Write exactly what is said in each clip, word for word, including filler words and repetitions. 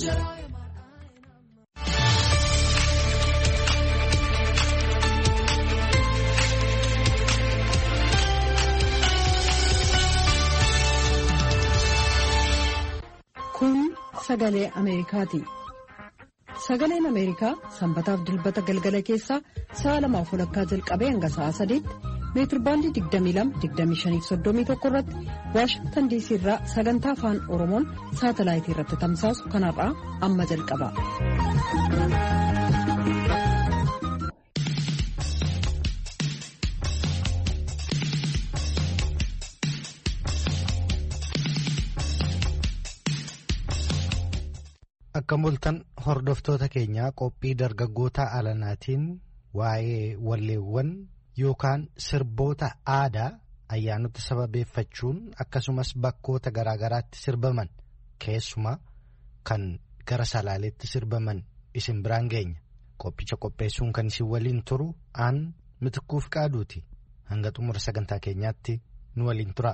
Kun sagalee Ameerikaati. Sagaleen Ameerikaa sanbataaf dilbata galgala keessaa sa'a lamaaf walakkaa jalqabee hanga sa'a sadiitti meetirbaandii digdamii lama digdamii shanii fi soddomii tokko irratti Waashingtan diisii irraa sagantaa afaan Oromoon saatalaayitii irratti tamsaasu kanarraa amma jalqaba. Akka mul'atan hordoftoota keenyaa qophii dargaggoota alanaatiin waa'ee walleewwan yookaan sirboota aadaa ayyaanota sababeeffachuun akkasumas bakkoota garaagaraatti sirbaman keessumaa kan gara salaaleetti sirbaman isin biraan geenya. Qophicha qopheessuun kan isin waliin turu aan mitikkuuf qaaduuti. Hanga xumura sagantaa keenyaatti nu waliin tura.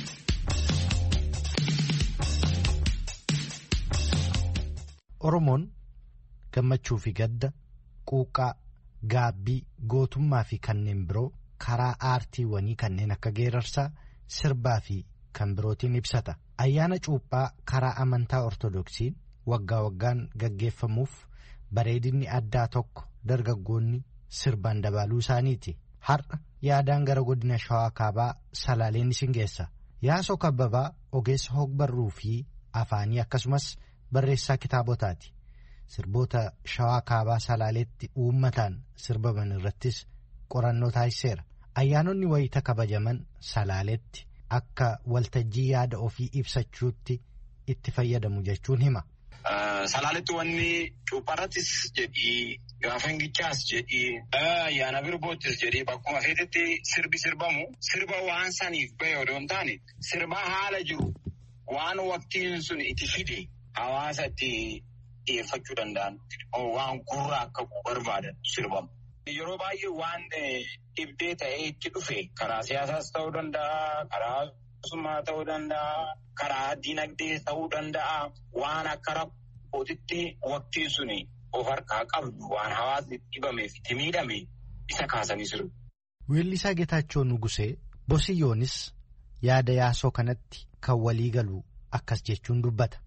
Oromoon gammachuu fi gadda, quuqqaa, gaabbii, gootummaa fi kanneen biroo karaa aartiiwwanii kanneen akka geerarsaa, sirbaa fi kan birootiin ibsata. Ayyaana cuuphaa karaa amantaa ortodoksiin waggaa waggaan gaggeeffamuuf bareedinni addaa tokko dargaggoonni sirbaan dabaluu isaaniiti. Har'a yaadaan gara godina Shawaa Kaabaa Salaaleen isin geessa. Yaasoo Kabbabaa ogeessa hogbarruu fi afaanii akkasumas barreessaa kitaabotaati. Sirboota Shawaa Kaabaa Salaaleetti uummataan sirbaman irrattis qorannoo taasiseera. Ayyaanonni wayita kabajaman Salaaleetti akka waltajjii yaada ofii ibsachuutti itti fayyadamu jechuun hima. Salaaleetti wanni cuupharrattis jedhii gaafa hingichaas jedhii ayyaana birboottis jedhii bakkuma feetetti sirbi sirbamu sirba waan saniif bahe odoo hin taane sirba haala jiru waan waqtiin sun itti fide hawaasa itti dhiyeeffachuu danda'an waan gurra akka barbaadan sirbamu. Yeroo baay'ee waan dhibdee ta'ee itti dhufe karaa siyaasaas ta'uu danda'a, karaa hawaasummaa ta'uu danda'a, karaa dinagdee ta'uu danda'a. Waan akka rakkootitti waqtii suni of harkaa qabdu waan hawaasni dhibameef itti miidhame isa kaasanii sirbu. Weellisaa Geetaachoo Nugusee Bosiyyoonis yaada yaasoo kanatti kan walii galu akkas jechuun dubbata.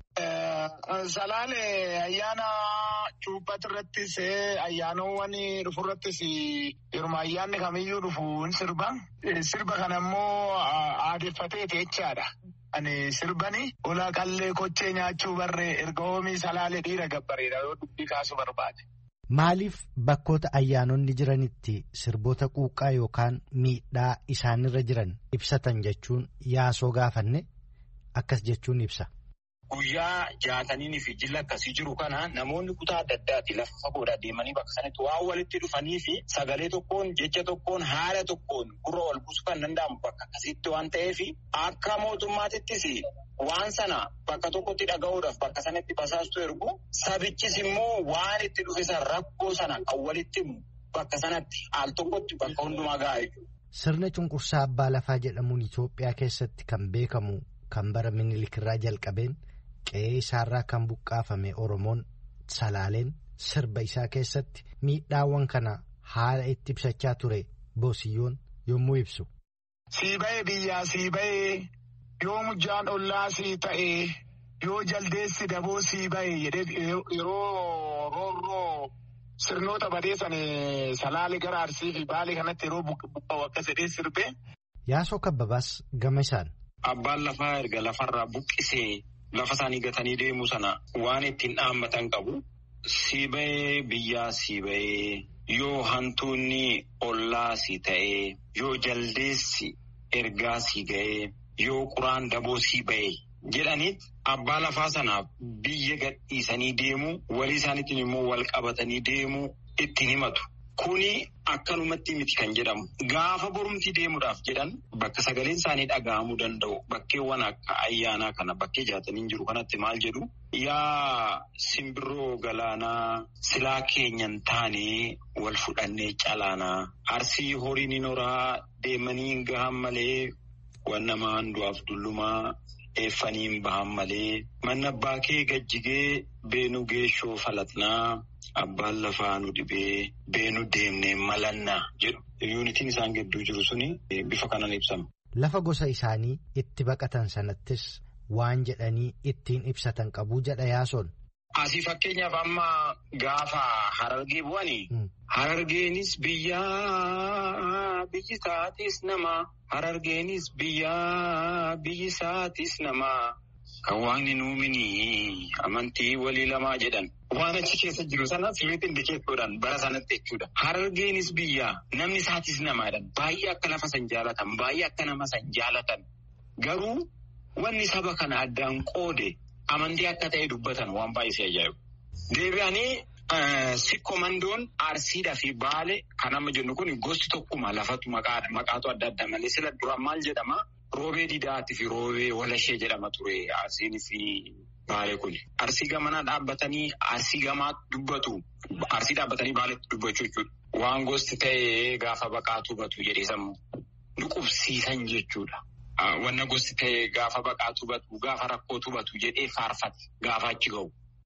Salaalee ayyaana cuuphat irrattis ayyaanowwan dhufurrattis yeruma ayyaanni kamiyyuu dhufu sirba. Sirba kana immoo aadeffatee jechaadha. Ani sirbani olaa qallee kochee nyaachuu barree erga oomii salaalee dhiira gabbareedha yoo dubbii kaasuu barbaade. Maaliif bakkoota ayyaanonni jiranitti sirboota quuqqaa yookaan miidhaa isaanirra jiran ibsatan jechuun yaasoo gaafanne akkas jechuun ibsa. Guyyaa jaataniin fi jilla akkasii jiru kana namoonni kutaa adda addaati lafa fagoodhaa deemanii bakka sanatti waan walitti dhufanii fi sagalee tokkoon jecha tokkoon haala tokkoon gurra wal buusuu kan danda'amu bakka akkasitti waan ta'eef akka mootummaatittis waan sana bakka tokkotti dhaga'uudhaaf bakka sanatti basaastu ergu sabichis immoo waan itti dhufe san rakkoo sana kan walitti himu bakka sanatti al tokkotti bakka hundumaa ga'a. Sirna cunqursaa abbaa lafaa jedhamuun Itoophiyaa keessatti kan beekamu kan bara Minilik irraa jalqabeen. Qe'ee isaarraa kan buqqaafame Oromoon Salaaleen sirba isaa keessatti miidhaawwan kana haala itti ibsachaa ture Bosiyyoon yommuu ibsu. Sii ba'ee biyyaa sii ba'ee yoo mujjaan ollaa sii ta'ee yoo jaldeessi daboo sii ba'ee jedhee yeroo roorroo sirnoota badeessan Salaalee gara Arsii fi Baalee kanatti yeroo buqqa'u akkas jedhee sirbee. Yaasoo Kabbabaas gama isaan. Abbaan lafaa erga lafarraa buqqisee. Lafa isaanii gatanii deemuu sana waan ittiin dhaammatan qabu. Sii ba'ee biyyaa sii ba'ee yoo hantuunni ollaa sii ta'ee yoo jaldeessi ergaa sii ga'ee yoo quraan daboo sii ba'ee jedhaniit abbaa lafaa sanaaf biyya gadhiisanii deemuu walii isaaniitiin immoo wal qabatanii deemuu ittiin himatu. Kuni akkanumatti miti kan jedhamu. Gaafa borumtii deemuudhaaf jedhan bakka sagaleen isaanii dhaga'amuu danda'u. Bakkeewwan akka ayyaanaa kana bakkee jaataniin jiru kanatti maal jedhu. Yaa simbirroo galaanaa silaa keenyan taanee wal fudhannee calaanaa. Arsii horiin hin horaa deemanii hin gahan malee waan nama handu'aaf dullumaa eeffaniin bahan malee manni abbaa kee gajjigee beenuu geeshoo falatnaa abbaan lafaa nu dhibee beenuu deemnee malannaa jedhu. Yuunitiin isaan gidduu jiru suni bifa kanaan ibsama. Lafa gosa isaanii itti baqatan sanattis waan jedhanii ittiin ibsatan qabu jedha Yaasoon. Asii fakkeenyaaf amma gaafa Harargee bu'anii Harargeenis biyyaa biyyi isaatis nama Harargeenis biyyaa biyyi isaatis nama kan waaqni nuumini amantii walii lamaa jedhan waan achi keessa jiru sana sirriitti indikeettoodhaan bara sanatti jechuudha. Harargeenis biyyaa namni isaatis namaadhaan baay'ee akka lafa san jaalatan baay'ee akka nama san jaalatan garuu wanni saba kana addaan qoode amantii akka ta'e dubbatan waan baay'ee ajaa'ibu. Deebi'anii sikkomandoon Arsiidhaa fi Baale kan amma jennu kun gosti tokkuma lafatu maqaatu adda adda malee sila duraan maal jedhama roobee didaati fi roobee walashee jedhama ture Arsiin fi Baale kun. Arsii gamanaa dhaabbatanii Arsii gamaa dubbatu Arsii dhaabbatanii Baaleetti dubbachuu jechuudha. Waan gosti ta'e gaafa baqaatu batu jedhee sammuu nu qubsiisan jechuudha. Wanna gosti ta'e gaafa baqaatu batu gaafa rakkootu batu jedhee faarfate gaafa achi ga'u.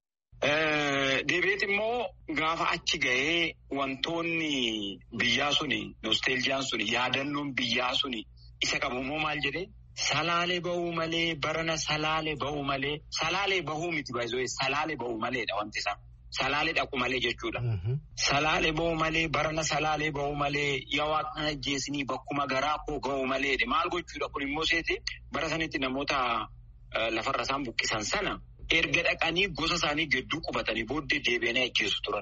Deebi'eet immoo gaafa achi ga'ee wantoonni biyyaa suni nosteeljiyaan suni yaadannoon biyyaa suni isa qabu immoo maal jedhee salaalee bahuu malee barana salaalee bahuu malee salaalee bahuu miti baay'ee salaalee bahuu maleedha wanti isaa salaalee dhaqu malee jechuudha. Salaalee bahuu malee barana salaalee bahuu malee yaa waaqna ajjeesinii bakkuma garaa koo ga'uu maleedha maal gochuudha kun immoo seete bara sanitti namoota lafarra isaan buqqisan sana. Erga dhaqanii gosa isaanii gidduu qubatanii booddee deebi'anii ajjeesu turan.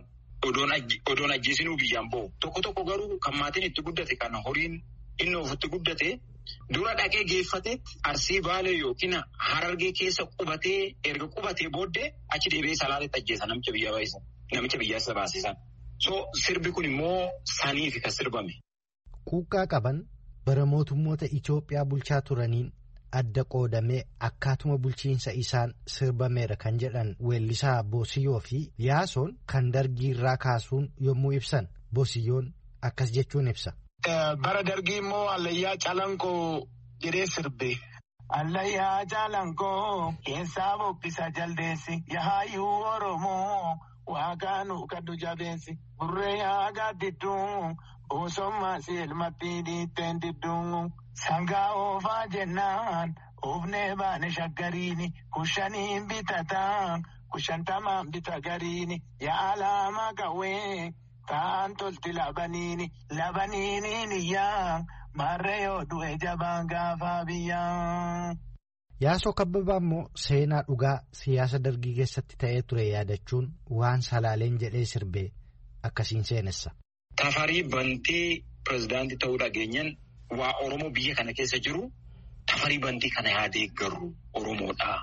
Odoon ajjeesinuu biyyaan bahu. Tokko tokko garuu kan maatiin itti guddate kan horiin inni ofitti guddate dura dhaqee geeffateetti Arsii Baalee yookiin Harargee keessa qubatee erga qubatee booddee achi deebi'ee salaaleetti ajjeesa namicha biyyaa baay'isan. Namicha biyyaa baasisan. So sirbi kun immoo saniifi kan sirbame. Quuqqaa qaban bara mootummoota Itoophiyaa bulchaa turaniin. Adda qoodamee akkaatuma bulchiinsa isaan sirbameera kan jedhan weellisaa Boosiyyoo fi Yaasoon kan dargii irraa kaasuun yommuu ibsan Boosiyyoon akkas jechuun ibsa. Bara dargii immoo Allayyaa Calankoo jedhee sirbe. Allayyaa Calankoo keessaa boqqisa jaldeessi yaayyuu Oromoo waaqaanu kaddu jabeessi burree yaa gaaddidduun boosommaa si ilmatti dhiitteen didduun. Sangaa oofaa jennaan oofnee baane shaggariini kushaniin bitataan kushantamaan bita gariini yaa lama qawwee taan tolti labaniini labaniiniin iyyaan marree yoo du'e jabaan gaafaa biyyaan. Yaasoo Kabbabaa immoo seenaa dhugaa siyaasa dargii keessatti ta'ee ture yaadachuun waan salaaleen jedhee sirbee akkasiin seenessa. Tafarii bantii pirezidaantii ta'uu dhageenyan. Waa Oromoo biyya kana keessa jiru tafarii bantii kana yaadee garuu Oromoodhaa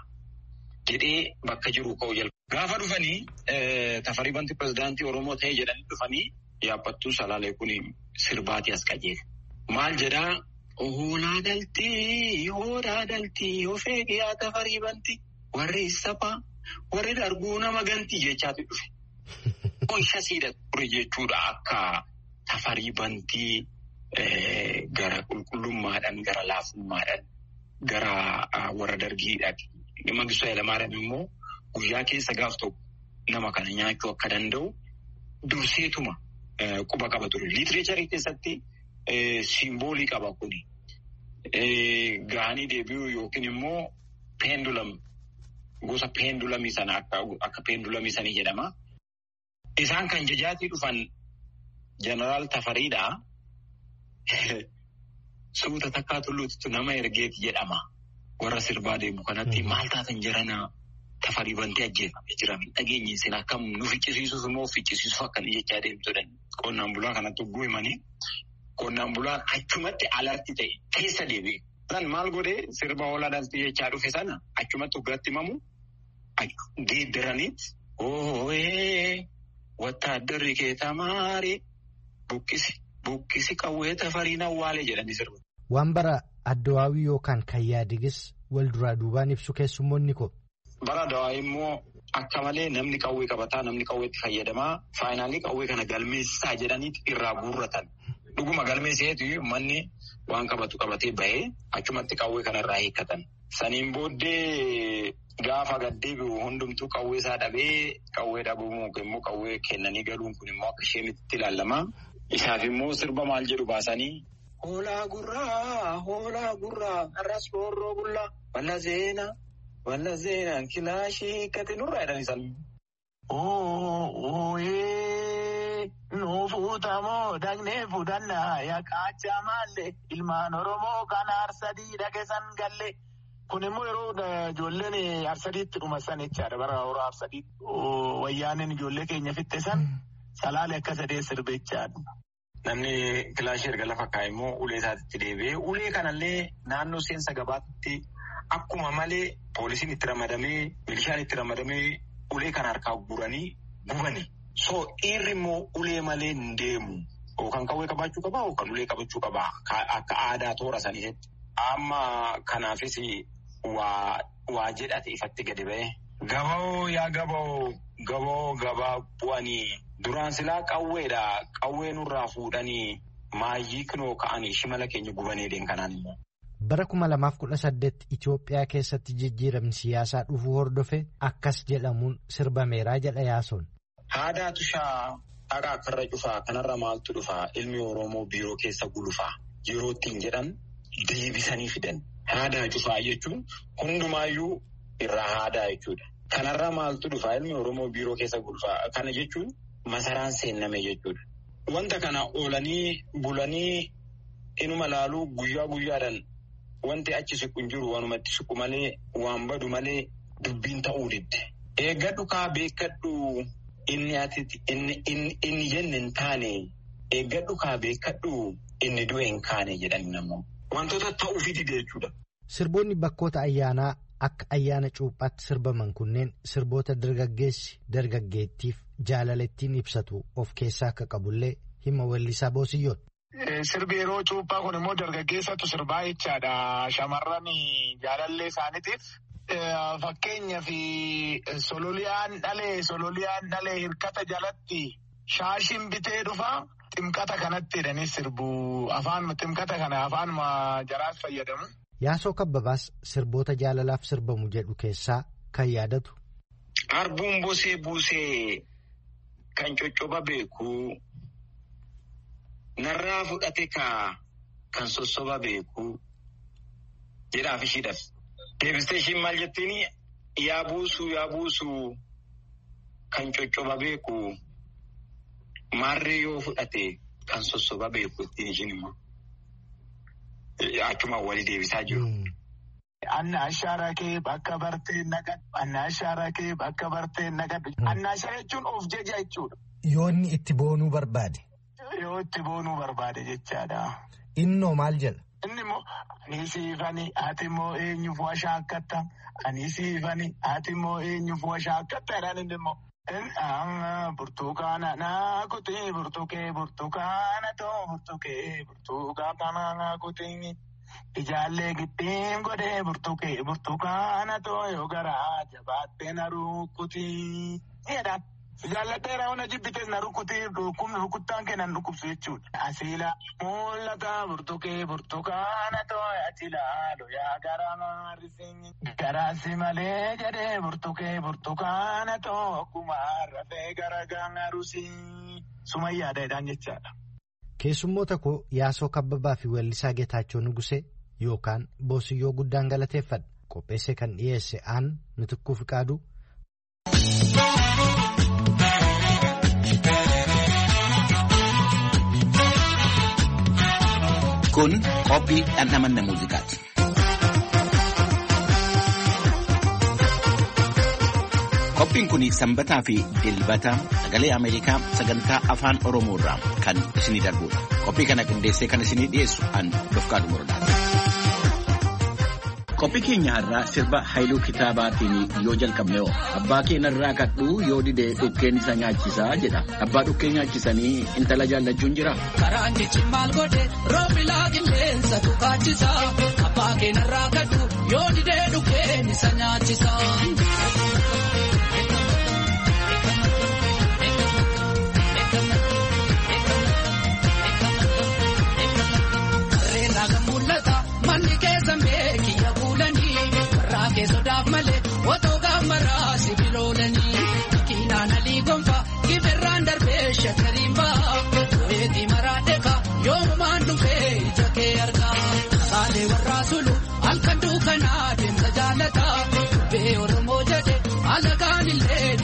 jedhee bakka jiru ka'u jalqaba. Gaafa dhufanii tafarii bantii pirezidaantii Oromoo ta'ee jedhanii dhufanii yaabbattuu salaalee kun sirbaatii as qajeele. Maal jedhaa hoolaa daltii hoolaa daltii of eegiyaa tafarii bantii warri saphaa warri darguu nama gantii jechaatu dhufe. Oisha siidha ture jechuudha akka tafarii bantii. Gara qulqullummaadhaan gara laafummaadhaan gara warra dargiidhaan Mangistuu Hayilamaariyaam immoo guyyaa keessa gaaf tokko nama kana nyaachuu akka danda'u durseetuma quba qaba ture. Liitireecharii keessatti simboolii qaba kuni. Gaanii deebi'uu yookiin immoo peendulam gosa peendulamii sana akka peendulamii sanii jedhama. Isaan kan jajaatii dhufan jeneraal Tafariidhaa. Suuta takkaa tulluutu nama ergeeti jedhama. Warra sirbaa deemu kanatti maal taatan jiranaa tafarii bantee ajjeefamee jira. Dhageenyi isin akkam nu ficcisiisuuf immoo ficcisiisuuf akkanii jechaa deemtudha. Qonnaan bulaa kanatti ugguu himanii qonnaan bulaan achumatti alarti ta'e keessa deebi'e. San maal godhee sirba hoolaa daltii jechaa dhufe sana achumatti uggaatti himamu geeddaraniit ooyee wattaaddarri kee tamaaree buqqisi. Buqqisi qawwee tafariin awwaalee jedhanii sirba. Waan bara Addawaawii yookaan kan yaadigis wal duraa duubaan ibsu keessummoonni ko. Bara Addawaawii immoo akka malee namni qawwee qabataa namni qawweetti fayyadamaa faayinaalii qawwee kana galmeessisaa jedhaniiti irraa guurratan. Dhuguma galmeesseetu manni waan qabatu qabatee bahee achumatti qawwee kana irraa hiikkatan. Saniin booddee gaafa gaddeebi'u hundumtuu qawwee isaa dhabee qawwee dhabuu immoo qawwee kennanii galuun kun immoo akka isheen ilaalama. Isaaf immoo sirba maal jedhu baasanii. Hoolaa gurraa hoolaa gurraa arras boorroo bullaa walla zeena walla zeenaan kilaashii kati nurraa jedhan isaan. Ooyee nuufuutamoo dagnee fudhannaa yaaqaachaa maallee ilmaan Oromoo kan aarsadii dhageessan galle. Kun immoo yeroo ijoolleen aarsadiitti dhumasan jechaadha bara horaa aarsadiitti wayyaaniin ijoollee keenya fixxisan salaalee akka sadee sirbe jechaadha. Namni kilaashii erga lafa kaa'e immoo ulee isaatti deebi'ee ulee kanallee naannoo seensa gabaatti akkuma malee poolisiin itti ramadamee milishaan itti ramadamee ulee kana harkaa guranii gubani. So dhiirri immoo ulee malee hin deemu. Kan qawwee qabaachuu qabaa yookaan ulee qabachuu qabaa akka aadaa toora saniitti. Amma kanaafis waa waa jedhate ifatti gadi ba'e. Gaboo yaa gaboo gaboo gabaa bu'anii duraan silaa qawweedha qawwee nurraa fuudhanii maayyii kinoo ka'anii shimala keenya gubanii deeman kanaan immoo. Bara kuma lamaaf kudha saddeet Itoophiyaa keessatti jijjiiramni siyaasaa dhufuu hordofe akkas jedhamuun sirbameeraa jedha Yaasoon. Haadaatu shaa dhagaa akarra cufaa kanarra maaltu dhufaa ilmi Oromoo biiroo keessa gulufaa yeroo ittiin jedhan deebisanii fidan. Haadaa cufaa jechuun hundumaayyuu irraa haadaa jechuudha. Kanarra maaltu dhufaa ilmi Oromoo biiroo keessa gulufaa kana jechuun masaraan seenname jechuudha. Wanta kana oolanii bulanii inuma laaluu guyyaa guyyaadhaan wanti achi siqu hin jiru wanumatti siqu malee waan badu malee dubbiin ta'uu didde. Eeggadhu kaa beekkadhu inni ati inni inni jenne hin taane eeggadhu kaa beekkadhu inni du'e hin kaane jedhani namoo. Wantoota ta'uufii dide jechuudha. Sirboonni bakkoota ayyaanaa akka ayyaana cuuphaatti sirbaman kunneen sirboota dargaggeessi dargaggeettiif jaalalettiin ibsatu of keessaa akka qabullee hima weellisaa Boosiyyoon. Sirbi yeroo cuuphaa kun immoo dargaggeessatu sirbaa jechaadha. Shamarran jaalallee isaaniitiif fakkeenyaa fi sololiyaan dhalee sololiyaan dhalee hirkata jalatti shaashiin bitee dhufaa. Ximqata kanatti jedhanii sirbu afaan ximqata kana afaan jaraas fayyadamu. Yaasoo Kabbabaas sirboota jaalalaaf sirbamu jedhu keessaa kan yaadatu. Harbuun bosee buusee kan coccooba beeku narraa fudhate kaa kan sossoba beeku jedhaaf ishiidhaaf. Deebistee ishiin maal jettiin yaa buusuu yaa buusuu kan coccooba beeku. Maarree yoo fudhate kan sossoba beeku ittiin ishiin immoo achuma walii deebisaa jiru. Anna ashaaraa kee bakka bartee naqadhu. Anna ashaaraa kee bakka bartee naqadhu. Anna ashaaraa jechuun of jaja jechuudha. Yoo inni itti boonuu barbaade. Yoo itti boonuu barbaade jechaadha. Innoo maal jedha? Inni immoo ani siifani ati immoo eenyuuf washaa akkatta. Ani siifani ati immoo eenyuuf washaa akkatta jedhaan inni immoo. Burtukaana naa kuti burtukee burtukaana too burtukee burtukaana naa kuti ijaallee giddiin godhee burtukee burtukaana too yoo garaa jabaattee na rukuti jedha. Jaalladhee raawwana jibbites na rukuti kumni rukuttaan kennan dhukkubsu jechuudha. Asiila mul'ata burtukee burtukaana too atilaalo yaa garaa maarisiin garaasi malee jedhee burtukee burtukaana too akkuma rafee gara gaangarusii sumayyaadhaan jechaadha. Keessummoota koo Yaasoo Kabbabaa fi weellisaa Geetaachoo Nugusee yookaan Boosiyyoo guddaan galateeffadha. Qopheessee kan dhiyeesse aan Mitikkuu Fiqaaduu. Kun qophii dhandhamanna muuziqaati. Qophiin kun sanbataa fi dilbata sagalee Ameerikaa sagantaa afaan Oromoo irraa kan isinii darbudha. Qophii kana qindeessee kan isinii dhiyeessu an Dofqaadu Morodaati. Qophii keenya har'aa sirba Haayiluu Kitaabaatiin yoo jalqabne hoo abbaa keenarraa kadhuu yoo didee dhukkeen isa nyaachisaa jedha. Abbaa dhukkee nyaachisanii intala jaallachuun jira. Karaan jechi maal godhe roobilaa qilleensa tukaachisaa. Abbaa keenarraa kadhuu yoo didee dhukkeen isa nyaachisaa. Kareen raga mul'ata manni keessa meeqiyya fuulanii.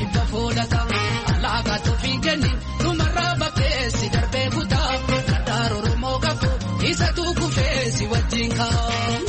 dhibba foolata alaagaa toofiin kenni dhumarraa bakkeessi darbee kutaa kadhaa Oromoo qabu isa tuukufee si wajjin kaa.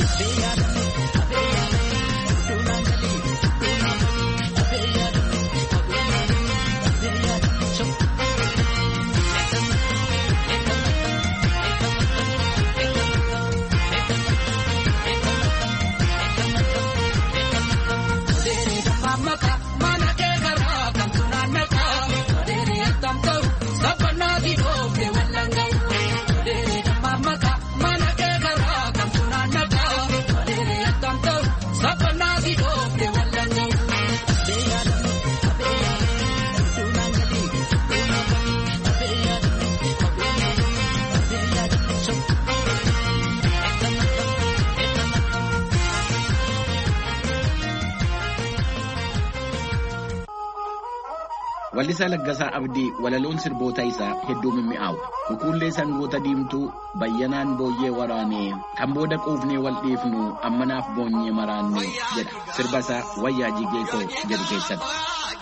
Wallisaa Laggasaa Abdii walaloon sirboota isaa hedduu mimmi'aawu. Kukuullee sangoota diimtuu bayyanaan booyyee waraanee kan booda quufnee wal dhiifnu ammanaaf boonyee maraanne jedha sirba isaa wayyaa jigee koo jedhu keessatti.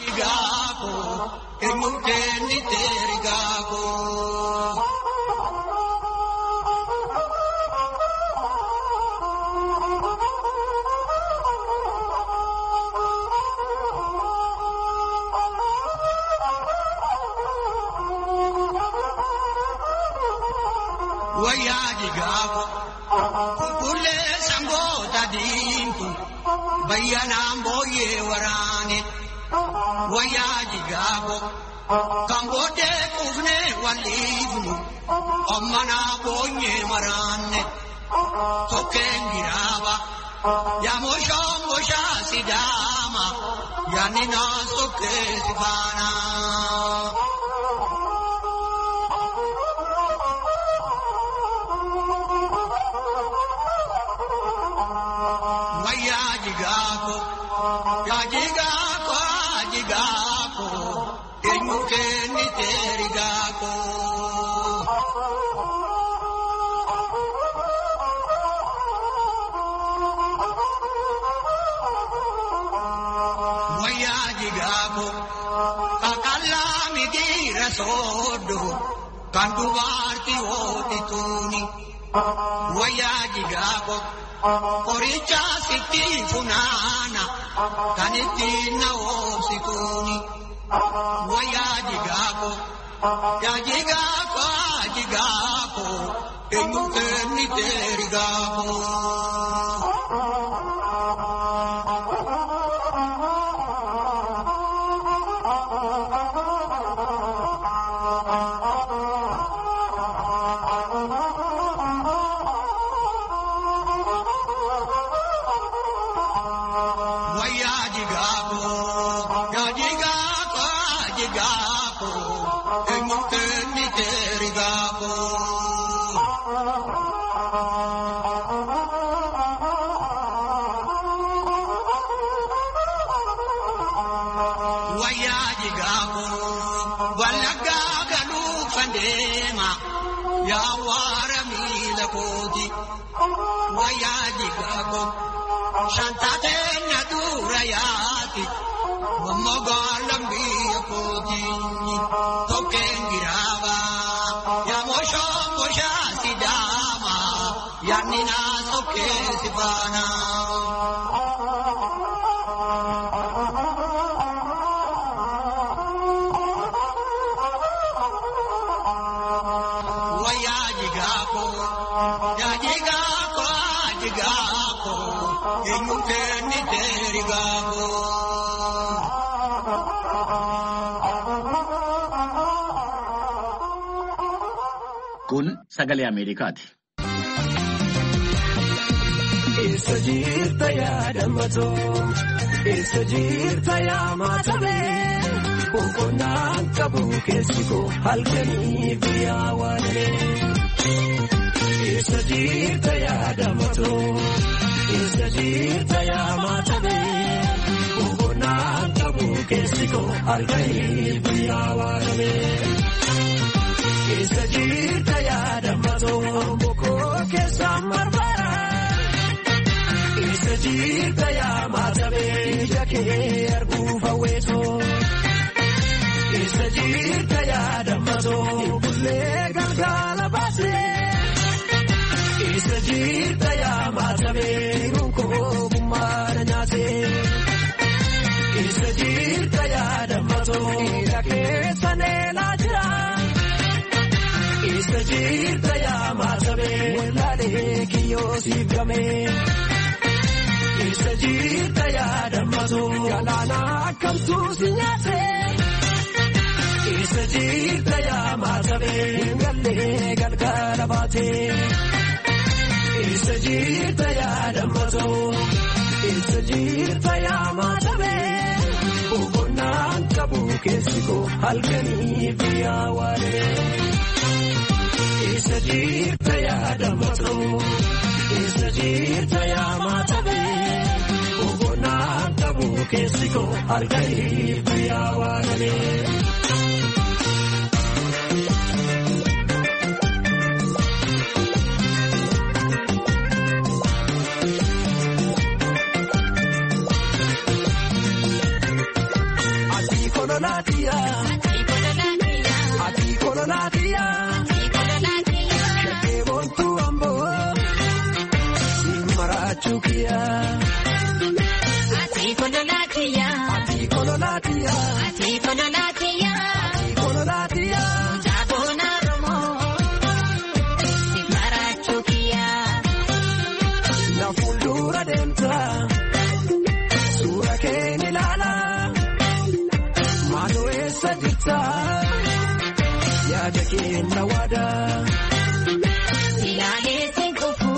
Wayyaa jigaako kukulee sangoota diimtuu bayyanaan booyyee waraane wayyaa jigaako kan boodee quufnee wal dhiifnu ammanaa boonyee maraanne tokkeen giraaba yaa mooshaa mooshaa sidaama yaani naas tokkee sifaanaa. Yajigaako, yajigaako, eenyu kenni teerigaako. Wayyajigaako, kakallaa migira soodo, kan dubartii hootituuni. Wayyajigaako. Koricha sitti funaana kan ittiin na oomsituuni wayyaa jigaako yaa jigaako jigaako eenyu kenni teerigaako. Shantate na dura yaati, wammogola mbiya koti, token girava, ya mosho mosha sidama, ya nina soke sibana. Waya jigako, ya jigako, jigako. Eenyu kenni teerigaako. Kun sagalee Ameerikaati. Eessa jirta yaada matoo, eessa jirta yaa maatabee, boqonnaan qabu keessi koo halkanii guyyaa waalee. Eessa jirta yaada matoo. Eessa jirta yaa maatabee, boqonnaan qabu keessi koo halkanii guyyaa waalee. Eessa jirta yaada matoo, boqoo keessaa marmara. Eessa jirta yaa maatabee, ija kee arguuf hawweetoo. jirta yaadamatoo bullee galgala baasee isa jirta yaa maatamee runkoo gummaadha nyaatee isa jirta yaadamatoo dhaqee saneelaa jira isa jirta yaa maatamee walaalee kiyyoo siif gamee. Isa jirta yaadamatoo galaana akkamtuu si nyaatee isa jirta yaa maatamee gallee galgala baatee isa jirta yaadamatoo isa jirta yaa maatamee boqonnaan qabu keessi koo halkanii biyyaa waalee isa jirta yaadamatoo isa jirta yaa maatamee. Kesiko algai biawale Ati kololatia Ati kololatia Shake bontu ambo Simarachukia Ati kololatia, ati kololatia, ati kololatia, ati kololatia. Jabona romo, simarachukia. Na fuldura denta, sura ke milala. Mano esa dita, ya deke nawada. Silale senkofu.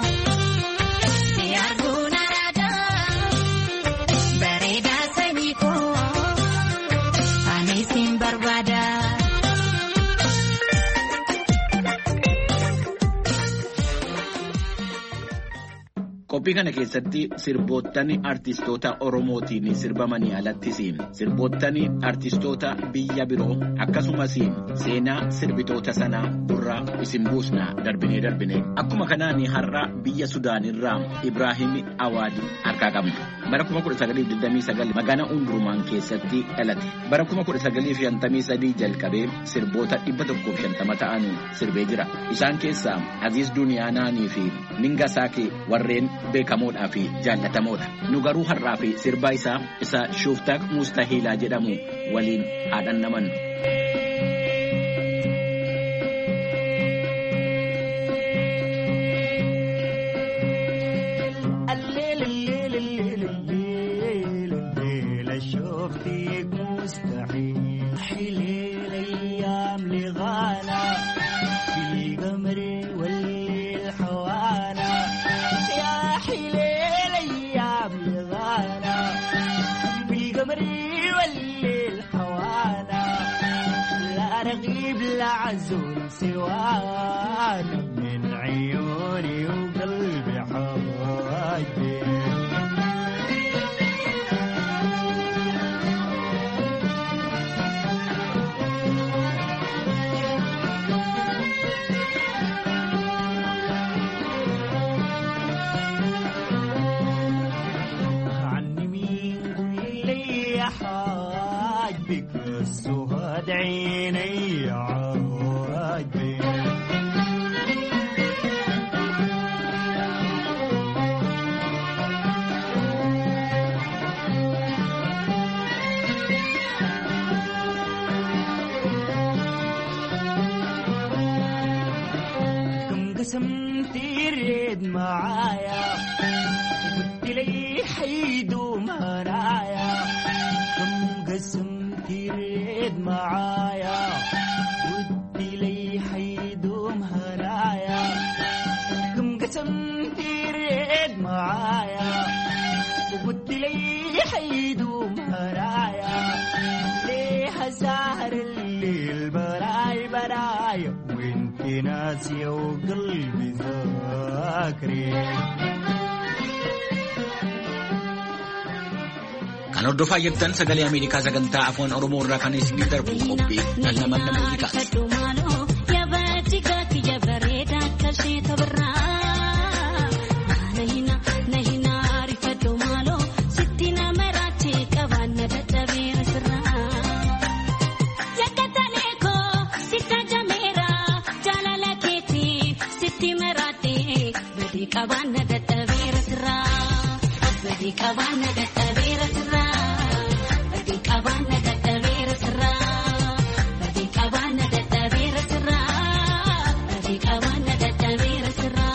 Qophii kana keessatti sirboottan artistoota Oromootiin sirbamanii alattis sirboottan artistoota biyya biroo akkasumas seenaa sirbitoota sanaa burraa isin buusna darbinee darbinee akkuma kanaan har'a biyya Sudaanirraa Ibraahim Awaadi harkaa qabna. Bara kuma kudha sagalii digdamii sagal magaalaa Umdurmaan keessatti dhalate. Bara kuma kudha sagalii shantamii sadii jalqabee sirboota dhibba tokkoof shantama ta'an sirbee jira. Isaan keessaa Aziz Duniyaanaanii fi Ninga Saakee warreen beekamoodhaa fi jaallatamoodha. Nu garuu har'aa fi sirba isaa isa Shuftaaq Mustahiilaa jedhamu waliin haadhan namannu. عزول سواد من عيوني وقلبي حواجي عني مين قول لي يا حاجبك السهاد عيني تريد معايا قلت لي حيدوم هنايا كم قسم تريد معايا قلت لي حيدوم هنايا كم قسم تريد معايا قلت لي حيدوم هنايا ليه سهر الليل براي براي وانت ناسية وقلبي Kan hordofaa jirtan sagalee Ameerikaa sagantaa afaan Oromoo irraa kan isin darbu qophii dhandhamanna muuziqaati. Yakat qabaanna dadhabeera sirraa badii qabaanna dadhabeera sirraa badii qabaanna dadhabeera sirraa badii qabaanna dadhabeera sirraa badii qabaanna dadhabeera sirraa.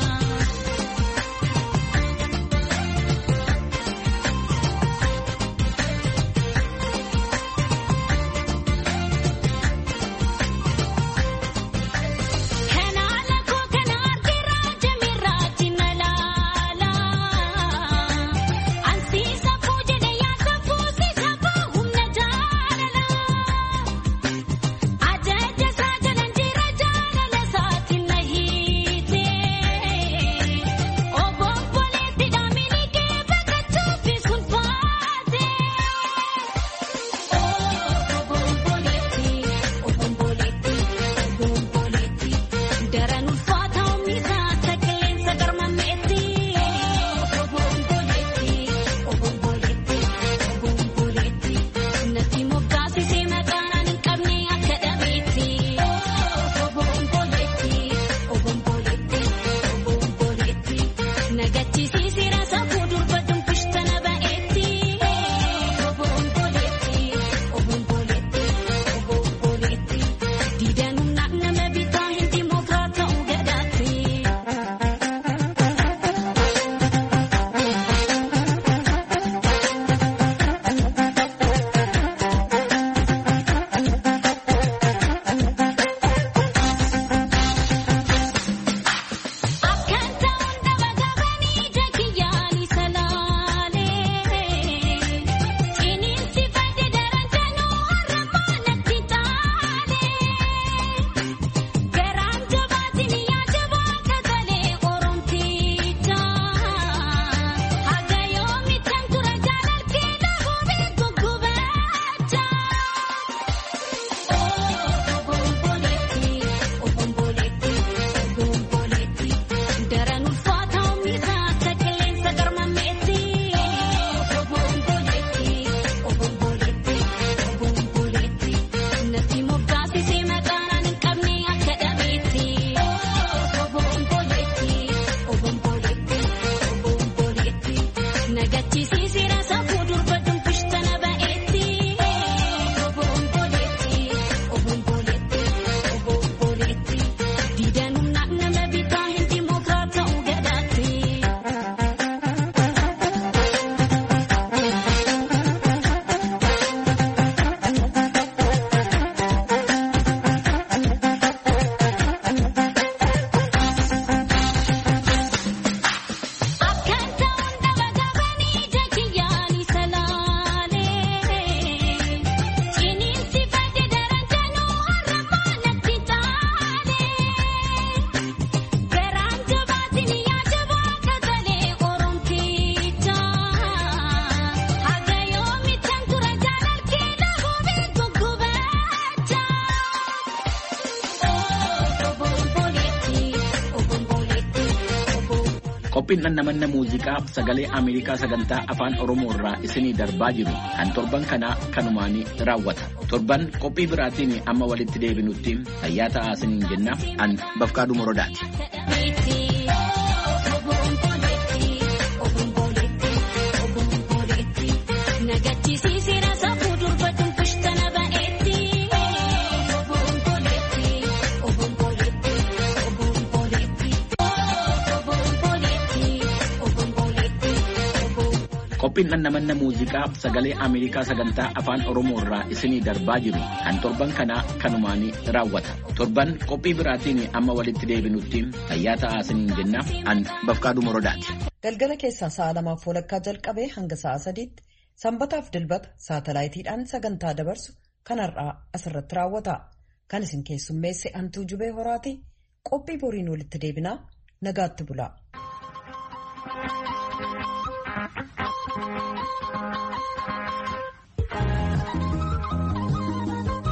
Qophiin namanna muuziqaa sagalee Ameerikaa sagantaa afaan Oromoo irraa isinii darbaa jiru kan torban kanaa kanumaanii raawwata. Torban qophii biraatiin amma walitti deebinutti fayyaa ta'aa isiniin jenna. An Bafqaaduu Morodaati. Qophiin namanna muuziqaa sagalee Ameerikaa sagantaa afaan Oromoo irraa isinii darbaa jiru kan torban kanaa kanumaanii raawwata. Torban qophii biraatiin amma walitti deebinutti fayyaa ta'aa isiniin jenna. An Bafqaaduu Morodaati. Galgala keessaa sa'a lamaaf walakkaa jalqabee hanga sa'a sadiitti sanbataaf dilbata saatalaayitiidhaan sagantaa dabarsu kan har'aa asirratti raawwata. Kan isin keessummeesse Antuu Jubee Horaati. Qophii boriin walitti deebinaa nagaatti bulaa.